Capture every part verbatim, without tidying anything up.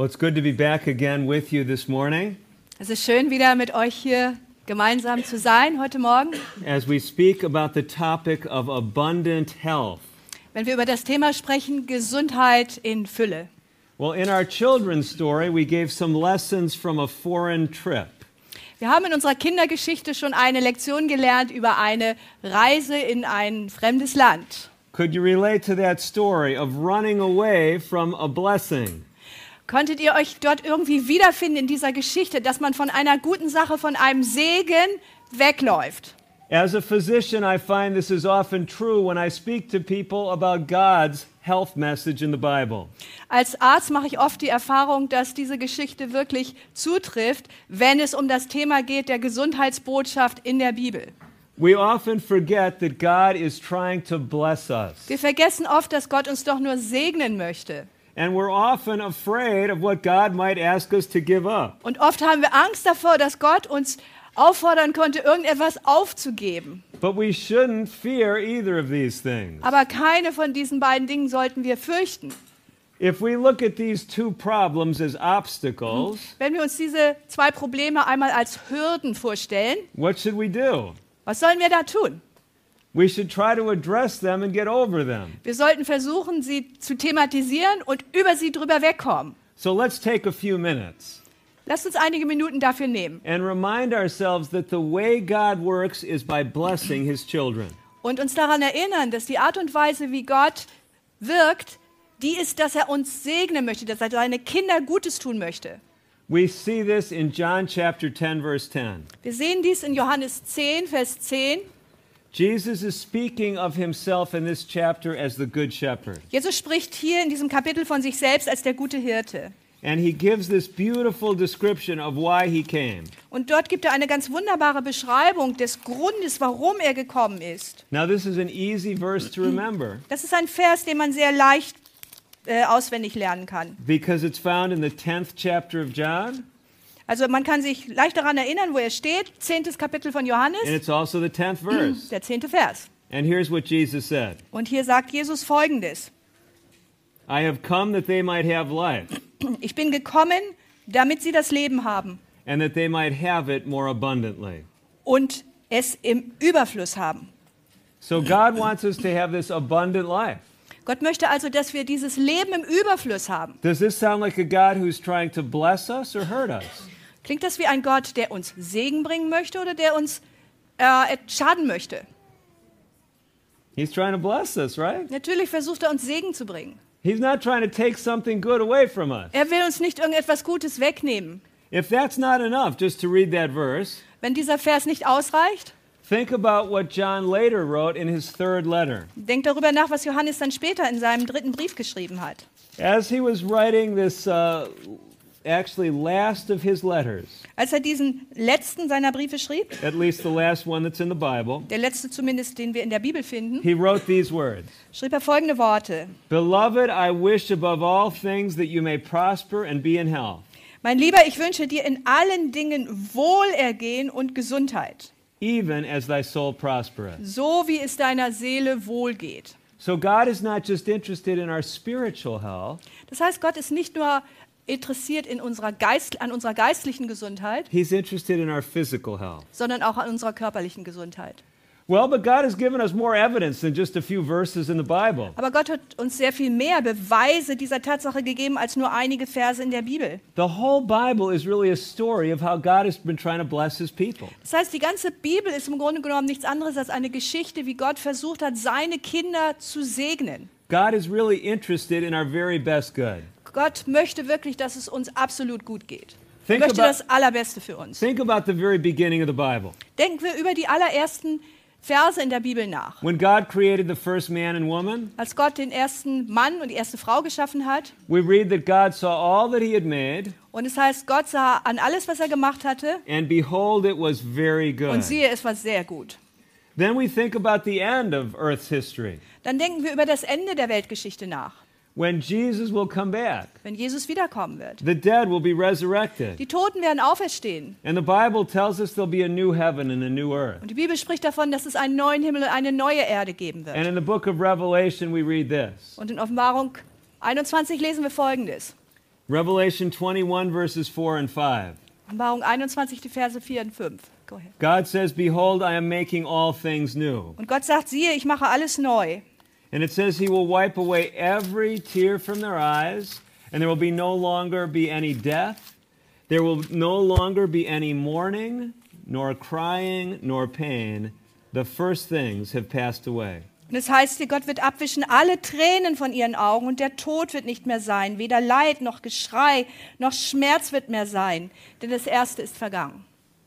Well, it's good to be back again with you this morning Es ist schön, wieder mit euch hier gemeinsam zu sein heute Morgen, as we speak about the topic of abundant health. wenn wir über das Thema sprechen, Gesundheit in Fülle. Well, in our children's story, we gave some lessons from a foreign trip. Wir haben in unserer Kindergeschichte schon eine Lektion gelernt über eine Reise in ein fremdes Land. Could you relate to that story of running away from a blessing? Konntet ihr euch dort irgendwie wiederfinden in dieser Geschichte, dass man von einer guten Sache, von einem Segen wegläuft? As a physician, I find this is often true when I speak to people about God's health message in the Bible. Als Arzt mache ich oft die Erfahrung, dass diese Geschichte wirklich zutrifft, wenn es um das Thema geht der Gesundheitsbotschaft in der Bibel. We often forget that God is trying to bless us. Wir vergessen oft, dass Gott uns doch nur segnen möchte. And we're often afraid of what God might ask us to give up. Und oft haben wir Angst davor, dass Gott uns auffordern konnte, irgendetwas aufzugeben. But we shouldn't fear either of these things. Aber keine von diesen beiden Dingen sollten wir fürchten. If we look at these two problems as obstacles, Wenn wir uns diese zwei Probleme einmal als Hürden vorstellen, what should we do? was sollen wir da tun? We should try to address them and get over them. Wir sollten versuchen, sie zu thematisieren und über sie drüber wegkommen. So let's take a few minutes Lasst uns einige Minuten dafür nehmen and remind ourselves that the way God works is by blessing his children. und uns daran erinnern, dass die Art und Weise, wie Gott wirkt, die ist, dass er uns segnen möchte, dass er seine Kinder Gutes tun möchte. We see this in John chapter ten, verse ten. Wir sehen dies in Johannes zehn, Vers zehn. Jesus is speaking of himself in this chapter as the good shepherd. Jesus spricht hier in diesem Kapitel von sich selbst als der gute Hirte. And he gives this beautiful description of why he came. Und dort gibt er eine ganz wunderbare Beschreibung des Grundes, warum er gekommen ist. Now this is an easy verse to remember Das ist ein Vers, den man sehr leicht äh, auswendig lernen kann. because it's found in the tenth chapter of John Also man kann sich leicht daran erinnern, wo er steht. Zehntes Kapitel von Johannes, and it's also the tenth verse. der zehnte Vers. And here's what Jesus said. Und hier sagt Jesus Folgendes. I have come that they might have life Ich bin gekommen, damit sie das Leben haben and that they might have it more abundantly. und es im Überfluss haben. So God wants us to have this abundant life. Gott möchte also, dass wir dieses Leben im Überfluss haben. Does this sound like a God who's trying to bless us or hurt us? Klingt das wie ein Gott, der uns Segen bringen möchte oder der uns äh, schaden möchte? He's trying to bless us, right? Natürlich versucht er uns Segen zu bringen. He's not trying to take something good away from us. Er will uns nicht irgendetwas Gutes wegnehmen. If that's not enough just to read that verse, Wenn dieser Vers nicht ausreicht, think about what John later wrote in his third letter. denkt darüber nach, was Johannes dann später in seinem dritten Brief geschrieben hat. As he was writing this, uh, actually last of his letters, Als er diesen letzten seiner Briefe schrieb, at least the last one that's in the Bible, der letzte zumindest, den wir in der Bibel finden, he wrote these words. schrieb er folgende Worte. Beloved, I wish above all things that you may prosper and be in health, Mein Lieber, ich wünsche dir in allen Dingen Wohlergehen und Gesundheit, even as thy soul prospereth. so wie es deiner Seele wohlgeht. So God is not just interested in our spiritual health, Das heißt, Gott ist nicht nur interessiert in unserer Geist, an unserer geistlichen Gesundheit, he's interested in our physical health. sondern auch an unserer körperlichen Gesundheit. Well, but God has given us more evidence than just a few verses in the Bible. Aber Gott hat uns sehr viel mehr Beweise dieser Tatsache gegeben als nur einige Verse in der Bibel. The whole Bible is really a story of how God has been trying to bless his people. Das heißt, die ganze Bibel ist im Grunde genommen nichts anderes als eine Geschichte, wie Gott versucht hat, seine Kinder zu segnen. God is really interested in our very best good. Gott möchte wirklich, dass es uns absolut gut geht. Er Think möchte about, das Allerbeste für uns. think about the very beginning of the Bible. Denken wir über die allerersten Verse in der Bibel nach. When God created the first man and woman, Als Gott den ersten Mann und die erste Frau geschaffen hat, we read that God saw all that he had made, und es heißt, Gott sah an alles, was er gemacht hatte, and behold, it was very und good. siehe, es war sehr gut. Then we think about the end of Earth's history, Dann denken wir über das Ende der Weltgeschichte nach, when Jesus will come back. wenn Jesus wiederkommen wird. The dead will be resurrected. Die Toten werden auferstehen. And the Bible tells us there'll be a new heaven and a new earth. Und die Bibel spricht davon, dass es einen neuen Himmel und eine neue Erde geben And wird. in the book of Revelation, we read this. Und in Offenbarung einundzwanzig lesen wir Folgendes. Revelation twenty-one, verses four and five. Offenbarung einundzwanzig, die Verse vier und fünf. Go ahead. God says, "Behold, I am making all things new." Und Gott sagt, siehe, ich mache alles neu. And it says he will wipe away every tear from their eyes, and there will be no longer be any death. There will no longer be any mourning, nor crying, nor pain. The first things have passed away. Und es heißt hier, Gott wird abwischen alle Tränen von ihren Augen und der Tod wird nicht mehr sein. Weder Leid noch Geschrei noch Schmerz wird mehr sein, denn das Erste ist vergangen.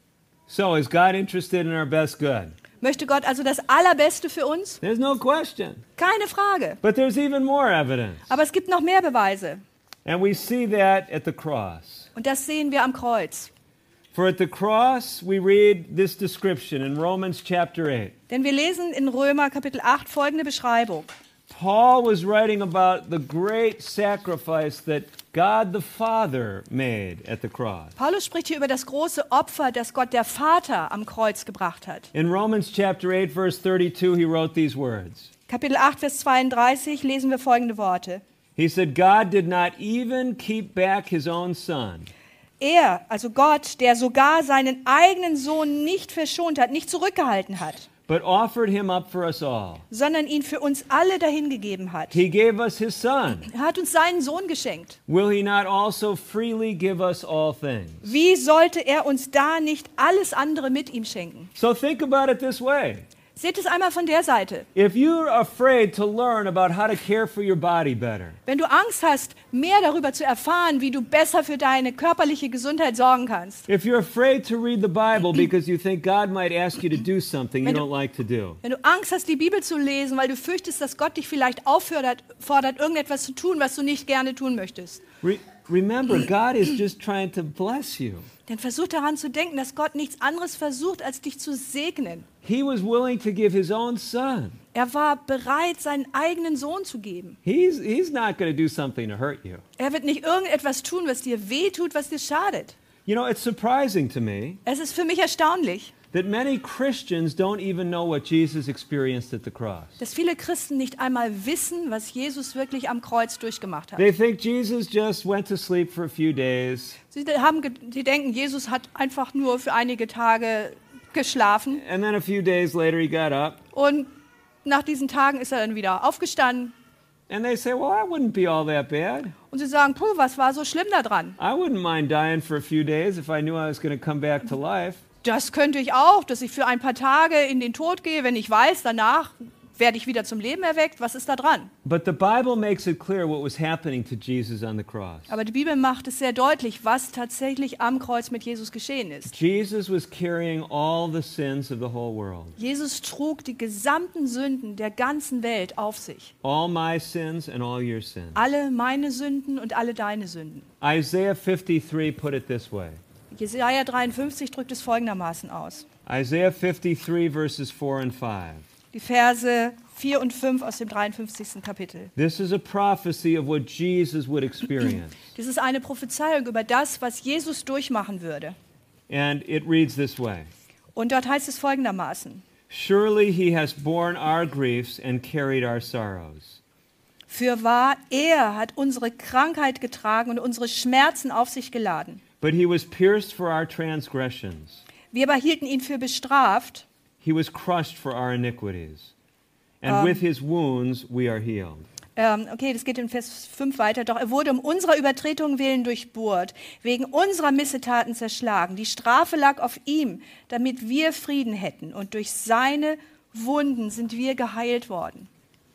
So is God interested in our best good? Möchte Gott also das Allerbeste für uns? There's no question. Keine Frage. But there's even more evidence. Aber es gibt noch mehr Beweise. And we see that at the cross. Und das sehen wir am Kreuz. For at the cross, we read this description in Romans chapter eight. Denn wir lesen in Römer Kapitel acht folgende Beschreibung. Paul was writing about the great sacrifice that God the Father made at the cross. Paulus spricht hier über das große Opfer, das Gott der Vater am Kreuz gebracht hat. In Romans chapter eight, verse thirty-two, he wrote these words. Kapitel acht, Vers zweiunddreißig lesen wir folgende Worte. He said, God did not even keep back his own son. Er, also Gott, der sogar seinen eigenen Sohn nicht verschont hat, nicht zurückgehalten hat, but offered him up for us all. sondern ihn für uns alle dahingegeben hat. He gave us his son. Er hat uns seinen Sohn geschenkt. Will he not also freely give us all things? Wie sollte er uns da nicht alles andere mit ihm schenken? So think about it this way. Seht es einmal von der Seite. If you're afraid to learn about how to care for your body better, Wenn du Angst hast, mehr darüber zu erfahren, wie du besser für deine körperliche Gesundheit sorgen kannst, if you're afraid to read the Bible because you think God might ask you to do something you Wenn du- don't like to do, wenn du Angst hast, die Bibel zu lesen, weil du fürchtest, dass Gott dich vielleicht auffordert, fordert, irgendetwas zu tun, was du nicht gerne tun möchtest, re- remember, God is just trying to bless you. dann versuch daran zu denken, dass Gott nichts anderes versucht, als dich zu segnen. He was willing to give his own son. Er war bereit, seinen eigenen Sohn zu geben. He's, he's not going to do something to hurt you. Er wird nicht irgendetwas tun, was dir wehtut, was dir schadet. You know, it's surprising to me Es ist für mich erstaunlich, that many Christians don't even know what Jesus experienced at the cross. dass viele Christen nicht einmal wissen, was Jesus wirklich am Kreuz durchgemacht hat. They think Jesus just went to sleep for a few days, Sie, haben, ge- sie denken, Jesus hat einfach nur für einige Tage geschlafen and then a few days later he got up, und nach diesen Tagen ist er dann wieder aufgestanden and they say, well, that wouldn't be all that bad. und sie sagen, puh, was war so schlimm daran? I wouldn't mind dying for a few days if I knew I was going to come back to life. Das könnte ich auch, dass ich für ein paar Tage in den Tod gehe, wenn ich weiß, danach werde ich wieder zum Leben erweckt. Was ist da dran? But the Bible makes it clear what was happening to Jesus on the cross. Aber die Bibel macht es sehr deutlich, was tatsächlich am Kreuz mit Jesus geschehen ist. Jesus was carrying all the sins of the whole world. Jesus trug die gesamten Sünden der ganzen Welt auf sich. All my sins and all your sins. Alle meine Sünden und alle deine Sünden. Isaiah fifty-three put it this way. Jesaja dreiundfünfzig drückt es folgendermaßen aus. Isaiah fifty-three verses four and five. Die Verse vier und fünf aus dem dreiundfünfzigsten Kapitel. This is a prophecy of what Jesus would experience. Das ist eine Prophezeiung über das, was Jesus durchmachen würde. And it reads this way. Und dort heißt es folgendermaßen. Surely he has borne our griefs and carried our sorrows. Fürwahr, er hat unsere Krankheit getragen und unsere Schmerzen auf sich geladen. But he was pierced for our transgressions. Wir aber hielten ihn für bestraft, He was crushed for our iniquities. And with his wounds we are healed. ähm, okay, das geht in Vers fünf weiter, doch er wurde um unserer Übertretung willen durchbohrt, wegen unserer Missetaten zerschlagen. Die Strafe lag auf ihm, damit wir Frieden hätten, und durch seine Wunden sind wir geheilt worden.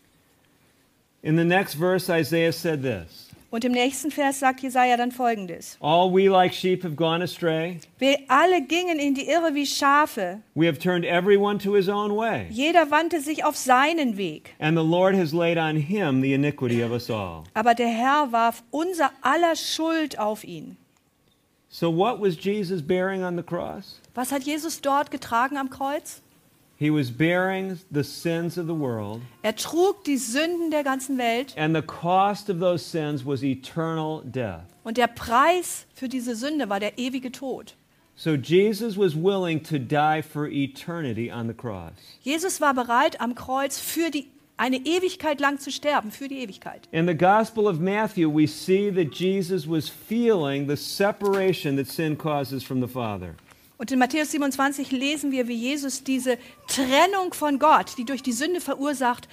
In the next verse, Isaiah said this. Und im nächsten Vers sagt Jesaja dann Folgendes. All we like sheep have gone astray. Wir alle gingen in die Irre wie Schafe. We have turned everyone to his own way. Jeder wandte sich auf seinen Weg. And the Lord has laid on him the iniquity of us all. Aber der Herr warf unser aller Schuld auf ihn. So what was Jesus bearing on the cross? Was hat Jesus dort getragen am Kreuz? He was bearing the sins of the world. Er trug die Sünden der ganzen Welt. And the cost of those sins was eternal death. Und der Preis für diese Sünde war der ewige Tod. So Jesus was willing to die for eternity on the cross. Jesus war bereit, am Kreuz für die eine Ewigkeit lang zu sterben, für die Ewigkeit. In the Gospel of Matthew, we see that Jesus was feeling the separation that sin causes from the Father. Und in Matthäus siebenundzwanzig lesen wir, wie Jesus diese Trennung von Gott, die durch die Sünde verursacht,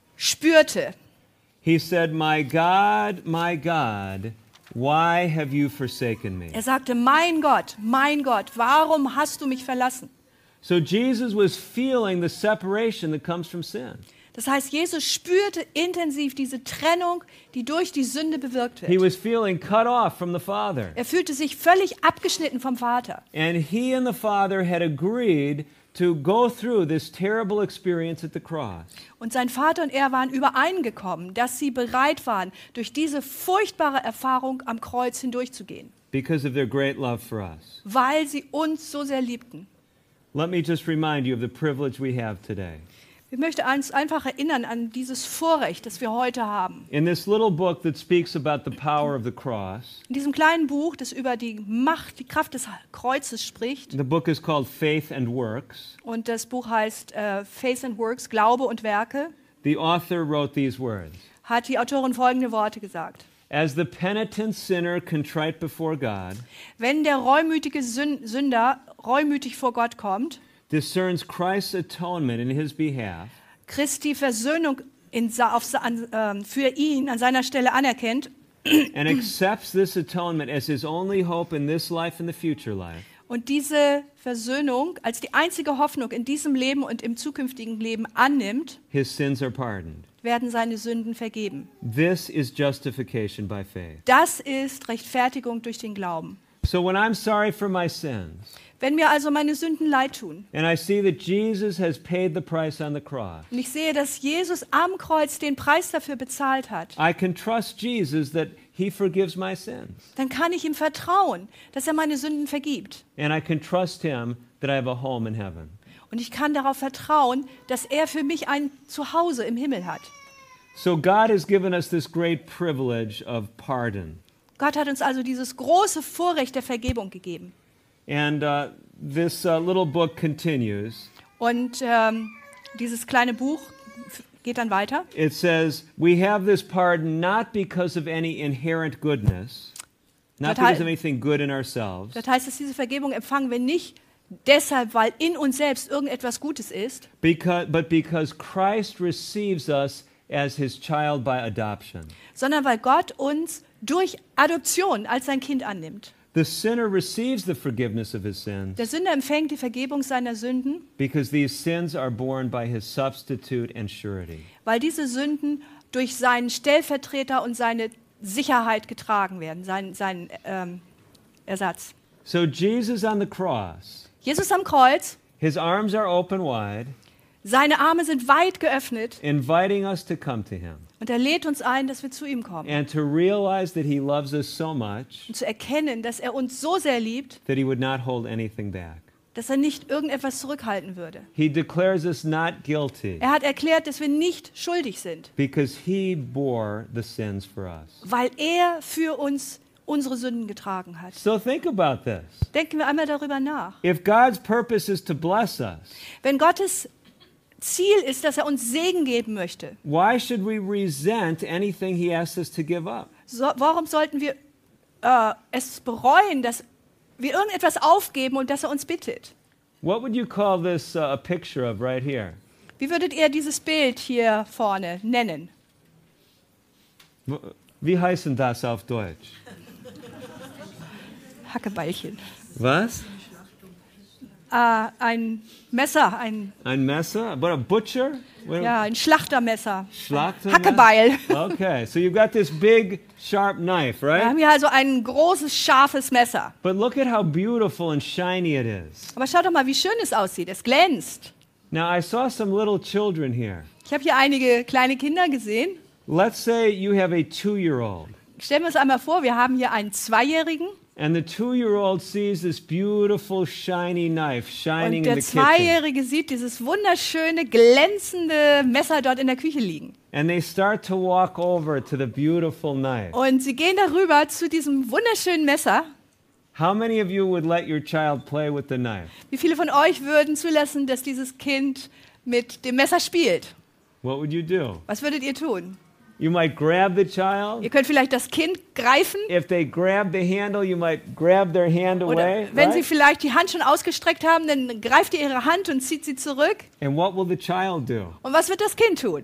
spürte. He said, "My God, my God, why have you forsaken me?" Er sagte, mein Gott, mein Gott, warum hast du mich verlassen? So Jesus was feeling the separation that comes from sin. Das heißt, Jesus spürte intensiv diese Trennung, die durch die Sünde bewirkt He wird. was feeling cut off from the Father. Er fühlte sich völlig abgeschnitten vom Vater. And he and the Father had agreed to go through this terrible experience at the cross. Und sein Vater und er waren übereingekommen, dass sie bereit waren, durch diese furchtbare Erfahrung am Kreuz hindurchzugehen, Because of their great love for us. weil sie uns so sehr liebten. Let me just remind you of the privilege we have today. Ich möchte uns einfach erinnern an dieses Vorrecht, das wir heute haben. In this little book that speaks about the power of the cross, In diesem kleinen Buch, das über die Macht, die Kraft des Kreuzes spricht, the book is called Faith and Works. und das Buch heißt äh, Faith and Works, Glaube und Werke, The author wrote these words. hat die Autorin folgende Worte gesagt. As the penitent sinner contrite before God, Wenn der reumütige Sün- Sünder reumütig vor Gott kommt, discerns Christ's atonement in his behalf, Christi Versöhnung in, sa- auf, sa- an, ähm, für ihn an seiner Stelle anerkennt and accepts this atonement as his only hope in this life and the future life, und diese Versöhnung als die einzige Hoffnung in diesem Leben und im zukünftigen Leben annimmt, his sins are pardoned. werden seine Sünden vergeben. This is justification by faith. Das ist Rechtfertigung durch den Glauben. So when I'm sorry for my sins, Wenn mir also meine Sünden leid tun and I see that Jesus has paid the price on the cross, und ich sehe, dass Jesus am Kreuz den Preis dafür bezahlt hat, I can trust Jesus that he forgives my sins. dann kann ich ihm vertrauen, dass er meine Sünden vergibt. And I can trust him that I have a home in heaven. Und ich kann darauf vertrauen, dass er für mich ein Zuhause im Himmel hat. So God has given us this great privilege of pardon. Gott hat uns also dieses große Vorrecht der Vergebung gegeben. And uh, this uh, little book continues. Und ähm, dieses kleine Buch f- geht dann weiter. It says, we have this pardon not because of any inherent goodness, not Das hei- because of anything good in ourselves, Das heißt, dass diese Vergebung empfangen wir nicht deshalb, weil in uns selbst irgendetwas Gutes ist, because, but because Christ receives us as his child by adoption. sondern weil Gott uns durch Adoption als sein Kind annimmt. The sinner receives the forgiveness of his sins Der Sünder empfängt die Vergebung seiner Sünden, because these sins are borne by his substitute and surety. weil diese Sünden durch seinen Stellvertreter und seine Sicherheit getragen werden, seinen, seinen ähm, Ersatz. So Jesus on the cross, Jesus am Kreuz, his arms are open wide, seine Arme sind weit geöffnet inviting us to come to him und er lädt uns ein, dass wir zu ihm kommen. and to realize that he loves us so much Und zu erkennen, dass er uns so sehr liebt, that he would not hold anything back. dass er nicht irgendetwas zurückhalten würde. He declares us not guilty Er hat erklärt, dass wir nicht schuldig sind, because he bore the sins for us. weil er für uns unsere Sünden getragen hat. So think about this. Denken wir einmal darüber nach. If God's purpose is to bless us, Wenn Gottes Ziel ist, dass er uns Segen geben möchte, why should we resent anything he asks us to give up? so, warum sollten wir äh, es bereuen, dass wir irgendetwas aufgeben und dass er uns bittet? What would you call this uh, a picture of right here? Wie würdet ihr dieses Bild hier vorne nennen? W- Wie heißt denn das auf Deutsch? Hackebeilchen. Was? Äh, ein Messer, ein, Ein Messer? What, a butcher? What, ja, ein Schlachtermesser. Schlachtermesser? Hackebeil. Okay, so you've got this big, sharp knife, Wir right? haben hier also ein großes, scharfes Messer. But look at how beautiful and shiny it is. Aber schaut doch mal, wie schön es aussieht. Es glänzt. Now, I saw some little children here. Ich habe hier einige kleine Kinder gesehen. Let's say you have a two-year-old, Stellen wir uns einmal vor, wir haben hier einen Zweijährigen and the two-year-old sees this beautiful, shiny knife shining und in der the kitchen. Zweijährige sieht dieses wunderschöne, glänzende Messer dort in der Küche liegen. And they start to walk over to the beautiful knife. Und sie gehen darüber zu diesem wunderschönen Messer. How many of you would let your child play with the knife? Wie viele von euch würden zulassen, dass dieses Kind mit dem Messer spielt? What would you do? Was würdet ihr tun? You might grab the child. Ihr könnt vielleicht das Kind greifen. If they grab the handle, you might grab their hand Oder away. wenn sie Right? vielleicht die Hand schon ausgestreckt haben, dann greift ihr ihre Hand und zieht sie zurück. And what will the child do? Und was wird das Kind tun?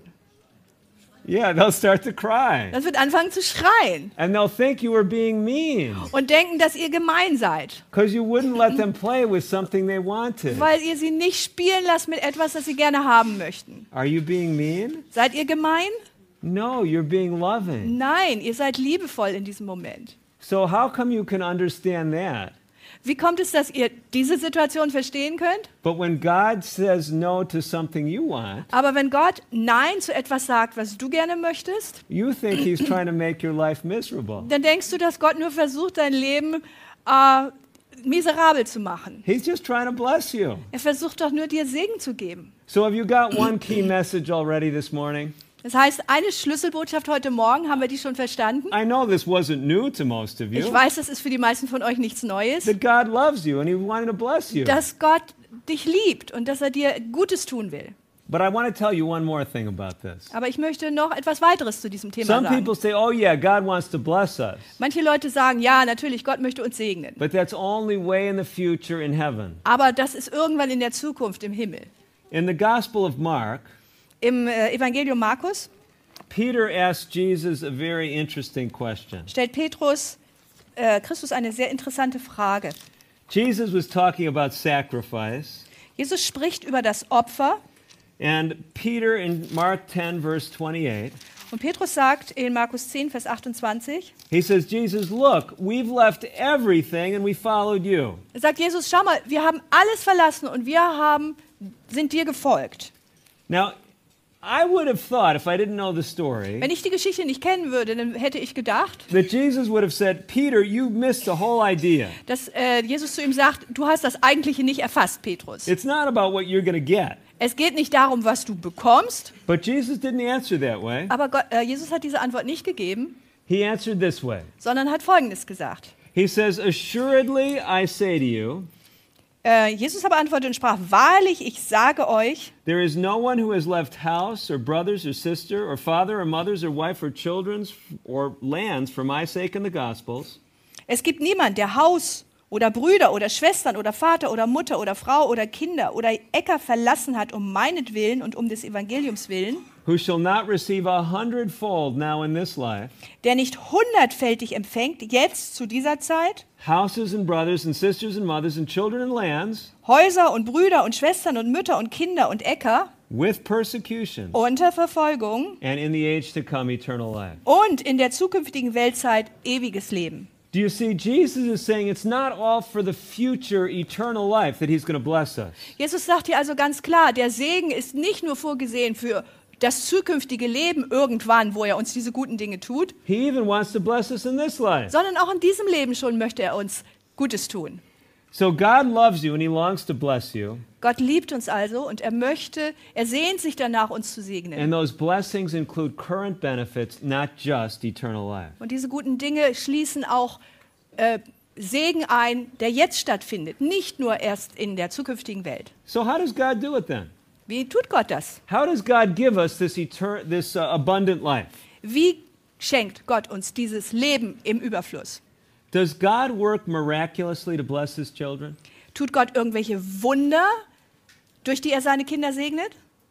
Yeah, they'll start to cry. Das wird anfangen zu schreien And they'll think you were being mean und denken, dass ihr gemein seid, because you wouldn't let them play with something they wanted. weil ihr sie nicht spielen lasst mit etwas, das sie gerne haben möchten. Are you being mean? Seid ihr gemein? No, you're being loving. Nein, ihr seid liebevoll in diesem Moment. So how come you can understand that? Wie kommt es, dass ihr diese Situation verstehen könnt? But when God says no to something you want, Aber wenn Gott Nein zu etwas sagt, was du gerne möchtest, you think he's trying to make your life miserable. dann denkst du, dass Gott nur versucht, dein Leben äh, miserabel zu machen. He's just trying to bless you. Er versucht doch nur, dir Segen zu geben. So have you got one key message already this morning? Das heißt, eine Schlüsselbotschaft heute Morgen, haben wir die schon verstanden? I know this wasn't new to most of Ich you. weiß, das ist für die meisten von euch nichts Neues, That God loves you and he wanted to bless you. dass Gott dich liebt und dass er dir Gutes tun will. But I want to tell you one more thing about this. Aber ich möchte noch etwas weiteres zu diesem Thema Some sagen. people say, oh yeah, God wants to bless us. Manche Leute sagen, ja, natürlich, Gott möchte uns segnen. But that's only way in the future in heaven. Aber das ist irgendwann in der Zukunft im Himmel. In the Gospel of Mark, Im äh, Evangelium Markus Peter asked Jesus a very interesting question. stellt Petrus äh, Christus eine sehr interessante Frage. Jesus was talking about sacrifice, Jesus spricht über das Opfer and Peter in Mark ten, verse twenty-eight, und Petrus sagt in Markus zehn, Vers achtundzwanzig, he says, Jesus, look, we've left everything and we followed you. er sagt Jesus, schau mal, wir haben alles verlassen und wir haben, sind dir gefolgt. Now, I would have thought, if I didn't know the story, Wenn ich die Geschichte nicht kennen würde, dann hätte ich gedacht, that Jesus would have said, Peter, you missed the whole idea. dass äh, Jesus zu ihm sagt, du hast das Eigentliche nicht erfasst, Petrus. It's not about what you're going to get. Es geht nicht darum, was du bekommst, But Jesus didn't answer that way. aber Gott, äh, Jesus hat diese Antwort nicht gegeben, He answered this way. sondern hat Folgendes gesagt. He says, assuredly I say to you, Äh, Jesus aber antwortete und sprach, wahrlich, ich sage euch, there is no one who has left house or brothers or sister or father or mothers or wife or children or lands for my sake in the Gospels, es gibt niemand, der Haus oder Brüder oder Schwestern oder Vater oder Mutter oder Frau oder Kinder oder Äcker verlassen hat um meinetwillen und um des Evangeliums willen, who shall not receive a hundredfold now in this life, der nicht hundertfältig empfängt, jetzt zu dieser Zeit, houses and brothers and sisters and mothers and children and lands, Häuser und Brüder und Schwestern und Mütter und Kinder und Äcker with persecution, unter Verfolgung and in the age to come eternal life. und in der zukünftigen Weltzeit ewiges Leben. Do you see, Jesus is saying it's not all for the future eternal life that he's going to bless us. Jesus sagt hier also ganz klar, der Segen ist nicht nur vorgesehen für das zukünftige Leben irgendwann, wo er uns diese guten Dinge tut, He even wants to bless us in this life. sondern auch in diesem Leben schon möchte er uns Gutes tun. So God loves you and he longs to bless you. Gott liebt uns also und er möchte, er sehnt sich danach, uns zu segnen. And those blessings include current benefits, not just eternal life. Und diese guten Dinge schließen auch äh, Segen ein, der jetzt stattfindet, nicht nur erst in der zukünftigen Welt. So how does God do it then? Wie tut Gott das? How does God give us this etern- this uh, abundant life? Wie schenkt Gott uns dieses Leben im Überfluss? Does God work miraculously to bless his children? Tut Gott irgendwelche Wunder, durch die er seine Kinder segnet?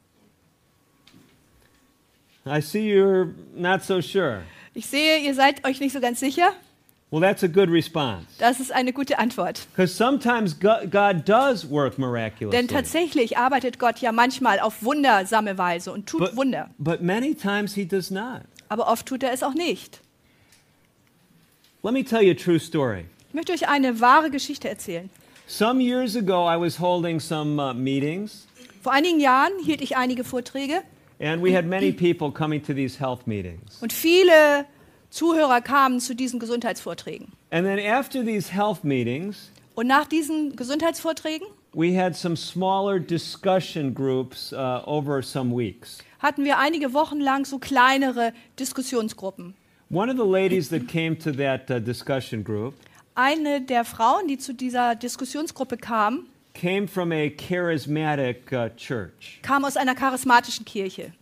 I see you're not so sure. Ich sehe, ihr seid euch nicht so ganz sicher. Well, that's a good response. Das ist eine gute Antwort. Because sometimes God, God does work miraculously. Denn tatsächlich arbeitet Gott ja manchmal auf wundersame Weise und tut But, Wunder. but many times he does not. Aber oft tut er es auch nicht. Let me tell you a true story. Ich möchte euch eine wahre Geschichte erzählen. Some years ago, I was holding some uh, meetings, Vor einigen Jahren hielt ich einige Vorträge and we had many people coming to these health meetings. und viele Zuhörer kamen zu diesen Gesundheitsvorträgen. And then after these health meetings, Und nach diesen Gesundheitsvorträgen we had some smaller discussion groups uh, over some weeks. hatten wir einige Wochen lang so kleinere Diskussionsgruppen. One of the ladies that came to that uh, discussion group Eine der Frauen, die zu dieser Diskussionsgruppe kam, came from a charismatic uh, church. kam aus einer charismatischen Kirche.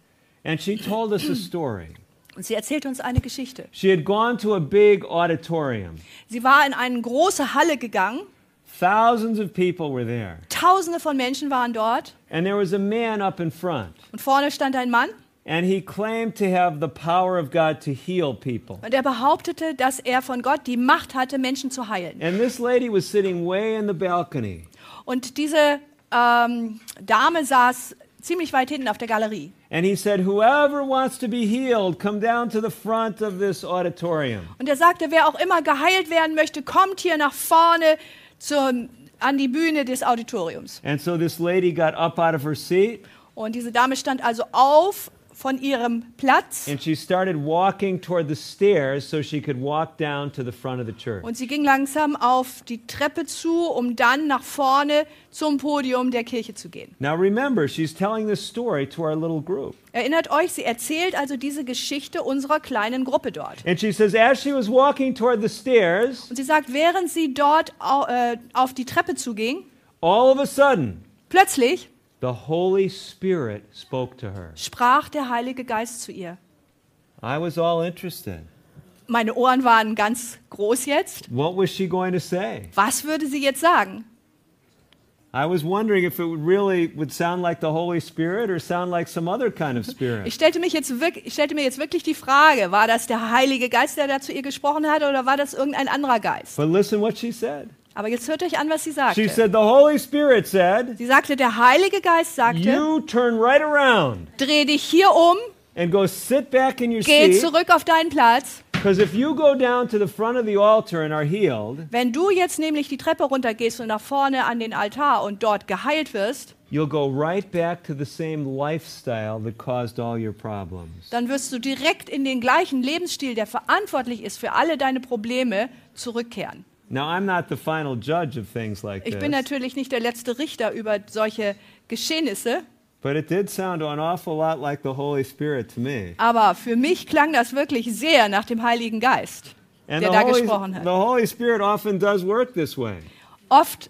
And she told us a story. Und sie erzählte uns eine Geschichte. She had gone to a big auditorium. Sie war in eine große Halle gegangen. Thousands of people were there. Tausende von Menschen waren dort. And there was a man up in front. Und vorne stand ein Mann. And he claimed to have the power of God to heal people. Und er behauptete, dass er von Gott die Macht hatte, Menschen zu heilen. And this lady was sitting way in the balcony. Und diese ähm, Dame saß ziemlich weit hinten auf der Galerie. And he said, whoever wants to be healed, come down to the front of this auditorium. Und er sagte, wer auch immer geheilt werden möchte, kommt hier nach vorne zur, an die Bühne des Auditoriums. And so this lady got up out of her seat. Und diese Dame stand also auf von ihrem Platz. And she started walking toward the stairs so she could walk down to the front of the church. Und sie ging langsam auf die Treppe zu, um dann nach vorne zum Podium der Kirche zu gehen. Now remember, she's telling this story to our little group. Erinnert euch, sie erzählt also diese Geschichte unserer kleinen Gruppe dort. And she says, as she was walking toward the stairs, Und sie sagt, während sie dort au, äh, auf die Treppe zuging, all of a sudden, plötzlich the Holy Spirit spoke to her. sprach der Heilige Geist zu ihr. I was all interested. Meine Ohren waren ganz groß jetzt. What was she going to say? Was würde sie jetzt sagen? I was wondering if it would really would sound like the Holy Spirit or sound like some other kind of Ich spirit. stellte, mich jetzt wirklich, ich stellte mir jetzt wirklich die Frage, war das der Heilige Geist, der da zu ihr gesprochen hat, oder war das irgendein anderer Geist? But listen what she said. Aber jetzt hört euch an, was sie She sagte. said, the Holy Spirit said, Sie sagte, der Heilige Geist sagte, you turn right around dreh dich hier um, and go sit back in your geh seat, zurück auf deinen Platz. because if you go down to the front of the altar and are healed, Wenn du jetzt nämlich die Treppe runtergehst und nach vorne an den Altar und dort geheilt wirst, you'll go right back to the same lifestyle that caused all your problems. dann wirst du direkt in den gleichen Lebensstil, der verantwortlich ist für alle deine Probleme, zurückkehren. Now, I'm not the final judge of things like Ich bin this, natürlich nicht der letzte Richter über solche Geschehnisse, but it did sound an awful lot like the Holy Spirit to me. aber für mich klang das wirklich sehr nach dem Heiligen Geist, And der the da Holy, gesprochen the hat. Holy Spirit often does work this way. Oft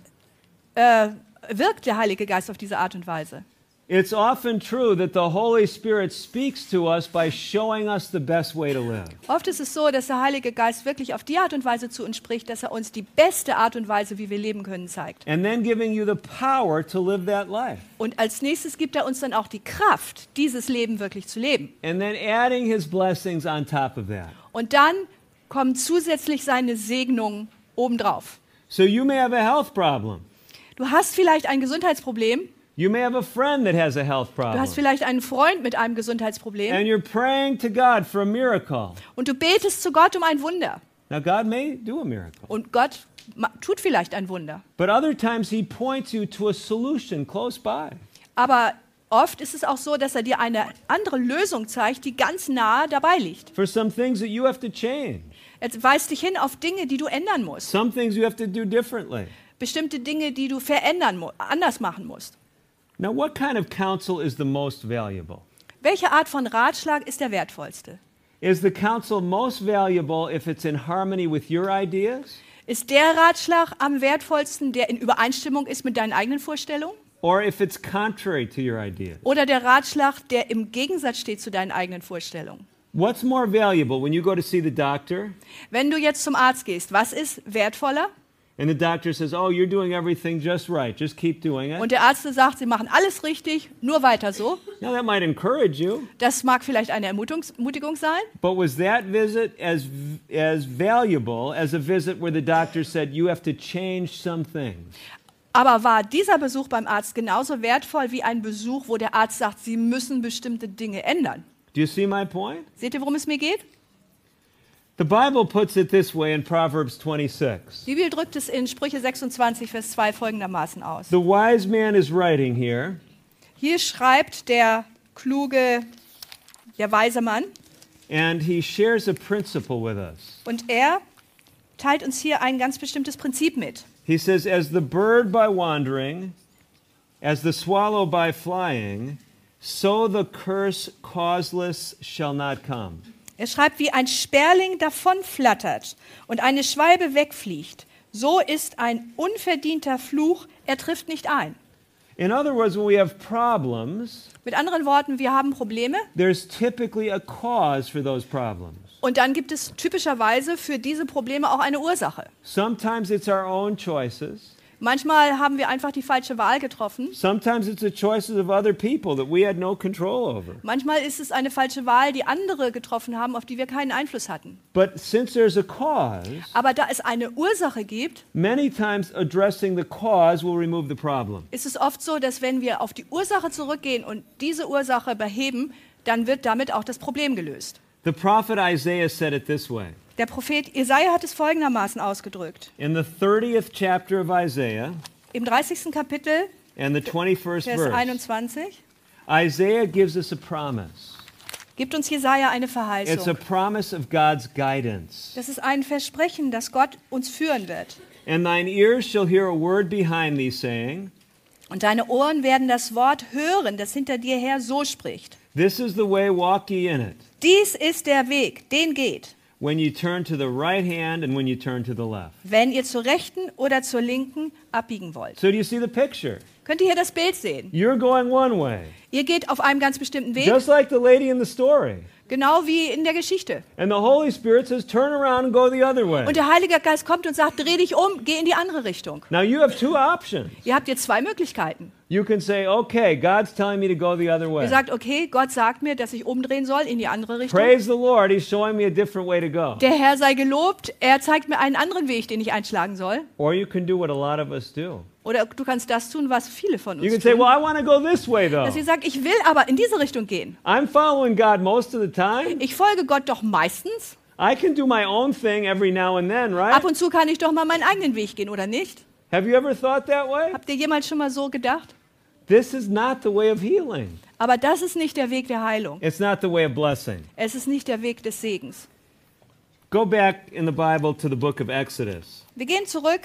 äh, wirkt der Heilige Geist auf diese Art und Weise. It's often true that the Holy Spirit speaks to us by showing us the best way to live. Oft ist es so, dass der Heilige Geist wirklich auf die Art und Weise zu uns spricht, dass er uns die beste Art und Weise, wie wir leben können, zeigt. And then giving you the power to live that life. Und als nächstes gibt er uns dann auch die Kraft, dieses Leben wirklich zu leben. And then adding his blessings on top of that. Und dann kommen zusätzlich seine Segnungen obendrauf. So you may have a health problem. Du hast vielleicht ein Gesundheitsproblem. You may have a friend that has a health Du problem. hast vielleicht einen Freund mit einem Gesundheitsproblem. And you're praying to God for a miracle. Und du betest zu Gott um ein Wunder. Now, God may do a miracle. Und Gott ma- tut vielleicht ein Wunder. But other times he points you to a solution close by. Aber oft ist es auch so, dass er dir eine andere Lösung zeigt, die ganz nahe dabei liegt. For some things that you have to change. Er weist dich hin auf Dinge, die du ändern musst. Some things you have to do differently. Bestimmte Dinge, die du verändern mu- anders machen musst. Now, what kind of counsel is the most valuable? Welche Art von Ratschlag ist der wertvollste? Is the counsel most valuable if it's in harmony with your ideas? Ist der Ratschlag am wertvollsten, der in Übereinstimmung ist mit deinen eigenen Vorstellungen? Or if it's contrary to your ideas? Oder der Ratschlag, der im Gegensatz steht zu deinen eigenen Vorstellungen? What's more valuable when you go to see the doctor Wenn du jetzt zum Arzt gehst, was ist wertvoller? and the doctor says, oh, you're doing everything just right, just keep doing it? Und der Arzt sagt, sie machen alles richtig, nur weiter so. Now, that might encourage you, Das mag vielleicht eine Ermutungs- Ermutigung sein. but was that visit as, as valuable as a visit where the doctor said, you have to change some things? Aber war dieser Besuch beim Arzt genauso wertvoll wie ein Besuch, wo der Arzt sagt, sie müssen bestimmte Dinge ändern? Do you see my point? Seht ihr, worum es mir geht? The Bible puts it this way in Proverbs twenty-six. Die Bibel drückt es in Sprüche sechsundzwanzig, Vers zwei folgendermaßen aus. The wise man is writing here, Hier schreibt der kluge, der weise Mann, and he shares a principle with us. und er teilt uns hier ein ganz bestimmtes Prinzip mit. He says, as the bird by wandering, as the swallow by flying, so the curse causeless shall not come. Er schreibt, wie ein Sperling davonflattert und eine Schwalbe wegfliegt, so ist ein unverdienter Fluch, er trifft nicht ein. In other words, when we have problems, Mit anderen Worten, wir haben Probleme there's typically a cause for those problems. und dann gibt es typischerweise für diese Probleme auch eine Ursache. Sometimes it's our own choices. Manchmal haben wir einfach die falsche Wahl getroffen. Sometimes it's the choices of other people that we had no control over. Manchmal ist es eine falsche Wahl, die andere getroffen haben, auf die wir keinen Einfluss hatten. But since there's a cause, Aber da es eine Ursache gibt, many times addressing the cause will remove the problem. ist es oft so, dass wenn wir auf die Ursache zurückgehen und diese Ursache beheben, dann wird damit auch das Problem gelöst. The prophet Isaiah said it this way. Der Prophet Jesaja hat es folgendermaßen ausgedrückt. In the thirtieth chapter of Isaiah Im dreißigsten Kapitel, and the twenty-first Vers verse, einundzwanzig, Isaiah gives us a promise. gibt uns Jesaja eine It's a Verheißung. promise of God's guidance. Das ist ein Versprechen, dass Gott uns führen wird. And thine ears shall hear a word behind thee, saying, Und deine Ohren werden das Wort hören, das hinter dir her so spricht. This is the way, walk ye in it, Dies ist der Weg, den geht, when you turn to the right hand and when you turn to the left. wenn ihr zur rechten oder zur linken abbiegen wollt. So do you see the picture? Könnt ihr hier das Bild sehen? You're going one way, Ihr geht auf einem ganz bestimmten Weg, just like the lady in the story. genau wie in der Geschichte. And the Holy Spirit says, turn around and go the other way. Und der Heilige Geist kommt und sagt, dreh dich um, geh in die andere Richtung. Now you have two options. Ihr habt jetzt zwei Möglichkeiten. You can say, okay, God's telling me to go the other way. Ihr sagt, okay, Gott sagt mir, dass ich umdrehen soll in die andere Richtung. Praise the Lord, He's showing me a different way to go. Der Herr sei gelobt, er zeigt mir einen anderen Weg, den ich einschlagen soll. Or you can do what a lot of us do. Oder du kannst das tun, was viele von You uns can say, tun. well, I want to go this way though. Dass ihr sagt, ich will aber in diese Richtung gehen. I'm following God most of the time. Ich folge Gott doch meistens. I can do my own thing every now and then, right? Ab und zu kann ich doch mal meinen eigenen Weg gehen, oder nicht? Have you ever thought that way? Habt ihr jemals schon mal so gedacht? This is not the way of healing. Aber das ist nicht der Weg der Heilung. It's not the way of blessing. Es ist nicht der Weg des Segens. Go back in the Bible to the book of Exodus Wir gehen zurück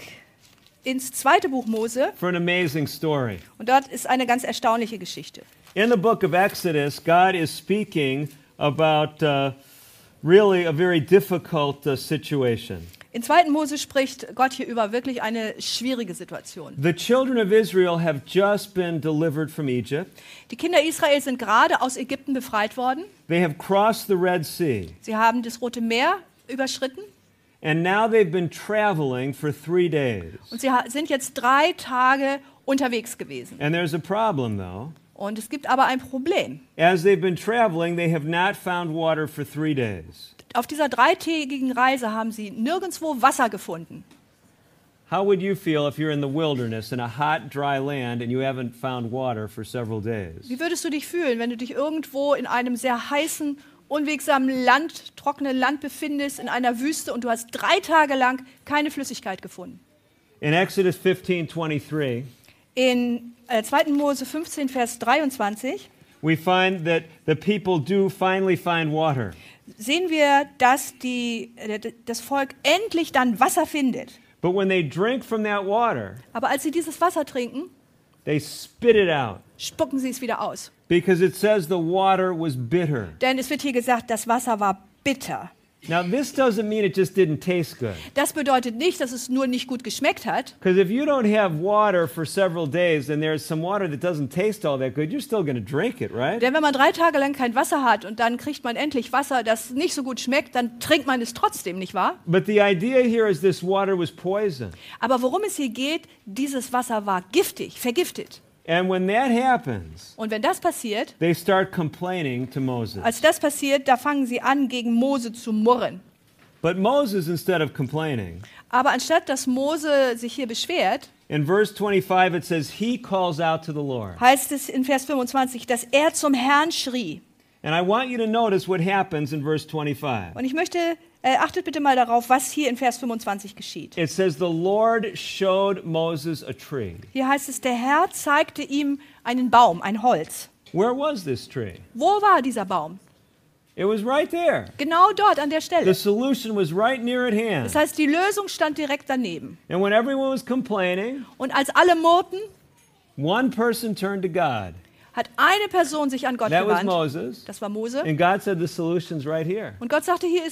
ins zweite Buch Mose for an amazing story. und dort ist eine ganz erstaunliche Geschichte. In the book of Exodus, God is speaking about uh, really a very difficult uh, situation. In zweiten Mose spricht Gott hier über wirklich eine schwierige Situation. The children of Israel have just been delivered from Egypt. Die Kinder Israels sind gerade aus Ägypten befreit worden. They have crossed the Red Sea. Sie haben das Rote Meer überschritten And now they've been traveling for three days. und sie ha- sind jetzt drei Tage unterwegs gewesen. And there's a problem, though. Und es gibt aber ein Problem. As they've been traveling, they have not found water for three days. Auf dieser dreitägigen Reise haben sie nirgendwo Wasser gefunden. How would you feel if you're in the wilderness in a hot, dry land and you haven't found water for several days? Wie würdest du dich fühlen, wenn du dich irgendwo in einem sehr heißen, unwegsamen Land, trockenen Land befindest, in einer Wüste und du hast drei Tage lang keine Flüssigkeit gefunden? In Exodus fifteen twenty-three, In äh, zweiten Mose fünfzehn, Vers dreiundzwanzig we find that the people do finally find water. sehen wir, dass die, äh, das Volk endlich dann Wasser findet. But when they drink from that water, Aber als sie dieses Wasser trinken, they spit it out spucken sie es wieder aus. because it says the water was bitter. Denn es wird hier gesagt, das Wasser war bitter. Now, this doesn't mean it just didn't taste good. Das bedeutet nicht, dass es nur nicht gut geschmeckt hat. Because if you don't have water for several days and there's some water that doesn't taste all that good, you're still going to drink it, right? Denn wenn man drei Tage lang kein Wasser hat und dann kriegt man endlich Wasser, das nicht so gut schmeckt, dann trinkt man es trotzdem, nicht wahr? But the idea here is this water was poison. Aber worum es hier geht, dieses Wasser war giftig, vergiftet. And when that happens, Und wenn das passiert, they start complaining to Moses. als das passiert, da fangen sie an, gegen Mose zu murren. But Moses, instead of complaining, Aber anstatt dass Mose sich hier beschwert, in verse twenty-five it says, he calls out to the Lord. heißt es in Vers fünfundzwanzig, dass er zum Herrn schrie. And I want you to notice what happens in verse twenty-five. Und ich möchte, äh, achtet bitte mal darauf, was hier in Vers fünfundzwanzig geschieht. It says, the Lord showed Moses a tree. Hier heißt es, der Herr zeigte ihm einen Baum, ein Holz. Where was this tree? Wo war dieser Baum? It was right there. Genau dort an der The Stelle. solution was right near at hand. Das heißt, die Lösung stand direkt daneben. And when everyone was complaining, Und als alle murrten, one person turned to God. hat eine Person sich an Gott That was gewandt. Moses. Das war Mose. And God said, the solution's right here. Und Gott sagte, hier ist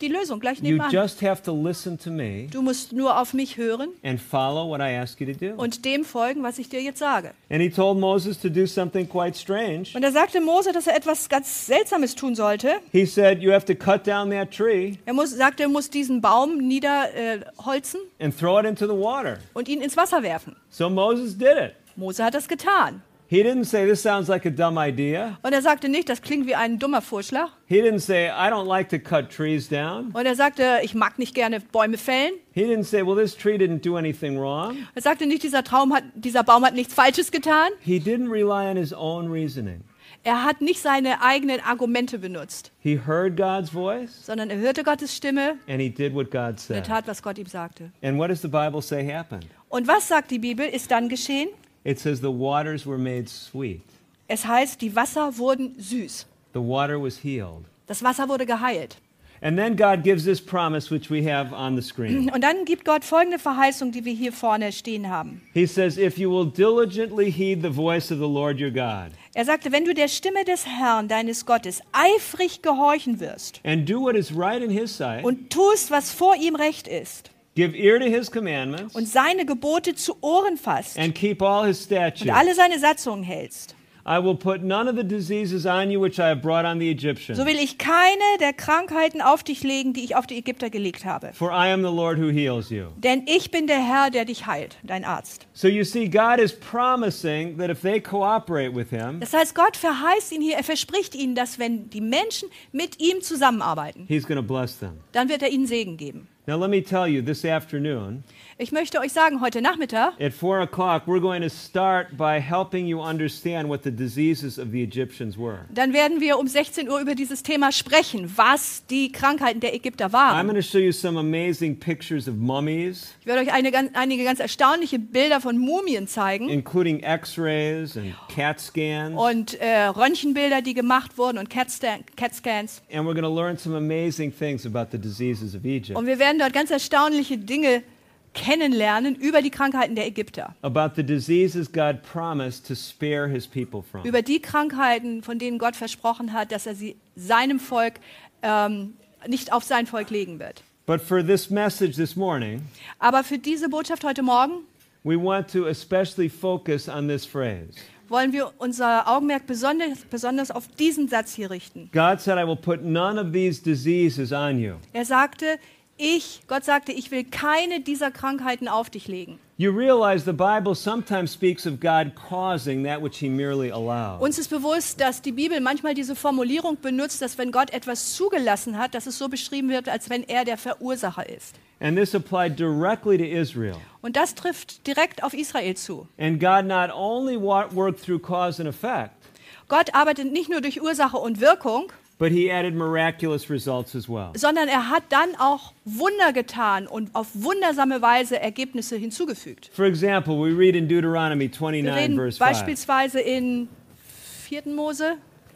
die Lösung gleich You nebenan. just have to listen to me Du musst nur auf mich hören and follow what I ask you to do. und dem folgen, was ich dir jetzt sage. And he told Moses to do something quite strange. Und er sagte Mose, dass er etwas ganz Seltsames tun sollte. He said, you have to cut down that tree Er muss, sagte, er muss diesen Baum niederholzen äh, holzen and throw it into the water. und ihn ins Wasser werfen. So Moses did it. Mose hat das getan. He didn't say, this sounds like a dumb idea. Und er sagte nicht, das klingt wie ein dummer Vorschlag. He didn't say, I don't like to cut trees down. Und er sagte, ich mag nicht gerne Bäume fällen. He didn't say, well, this tree didn't do anything wrong. Er sagte nicht, dieser, Traum hat, dieser Baum hat nichts Falsches getan. He didn't rely on his own reasoning. Er hat nicht seine eigenen Argumente benutzt, He heard God's voice sondern er hörte Gottes Stimme and he did what God und er said. tat, was Gott ihm sagte. And what does the Bible say happened? Und was sagt die Bibel, ist dann geschehen? It says the waters were made sweet. Es heißt, die Wasser wurden süß. The water was healed. Das Wasser wurde geheilt. And then God gives this promise which we have on the screen. Und dann gibt Gott folgende Verheißung, die wir hier vorne stehen haben. He says, if you will diligently heed the voice of the Lord your God Er sagte, wenn du der Stimme des Herrn, deines Gottes, eifrig gehorchen wirst and do what is right in his sight, und tust, was vor ihm recht ist give ear to his commandments, und seine Gebote zu Ohren fasst and keep all his und statutes, alle seine Satzungen hältst, I will put none of the diseases on you which I have brought on the Egyptians. so will ich keine der Krankheiten auf dich legen, die ich auf die Ägypter gelegt habe. For I am the Lord who heals you. Denn ich bin der Herr, der dich heilt, dein Arzt. So you see, God is promising that if they cooperate with him, Das heißt, Gott verheißt ihn hier, er verspricht ihnen, dass wenn die Menschen mit ihm zusammenarbeiten, he's going to bless them. dann wird er ihnen Segen geben. Now let me tell you, this afternoon, Ich möchte euch sagen, heute Nachmittag at four o'clock, we're going to start by helping you understand what the diseases of the Egyptians were. Dann werden wir um sechzehn Uhr über dieses Thema sprechen, was die Krankheiten der Ägypter I'm waren. going to show you some amazing pictures of mummies, Ich werde euch eine, ganz- einige ganz erstaunliche Bilder von Mumien zeigen including x-rays and CAT scans. und äh, Röntgenbilder, die gemacht wurden und CAT-Scan- CAT-Scans. And we're going to learn some amazing things about the diseases of Egypt, Und wir werden dort ganz erstaunliche Dinge kennenlernen über die Krankheiten der Ägypter. about the diseases God promised to spare his people from. Über die Krankheiten, von denen Gott versprochen hat, dass er sie seinem Volk, ähm, nicht auf sein Volk legen wird. But for this message this morning, Aber für diese Botschaft heute Morgen we want to especially focus on this phrase. wollen wir unser Augenmerk besonders, besonders auf diesen Satz hier richten. God said, I will put none of these diseases on you. Er sagte, ich, Gott sagte, ich will keine dieser Krankheiten auf dich legen. You realize the Bible sometimes speaks of God causing that which he merely allows. Uns ist bewusst, dass die Bibel manchmal diese Formulierung benutzt, dass wenn Gott etwas zugelassen hat, dass es so beschrieben wird, als wenn er der Verursacher ist. And this applied directly to Israel. Und das trifft direkt auf Israel zu. And God not only wa- worked through cause and effect, Gott arbeitet nicht nur durch Ursache und Wirkung, but he added miraculous results as well. sondern er hat dann auch Wunder getan und auf wundersame Weise Ergebnisse hinzugefügt. For example, we read in Deuteronomy Wir twenty-nine, reden verse five. beispielsweise in vierten Mose,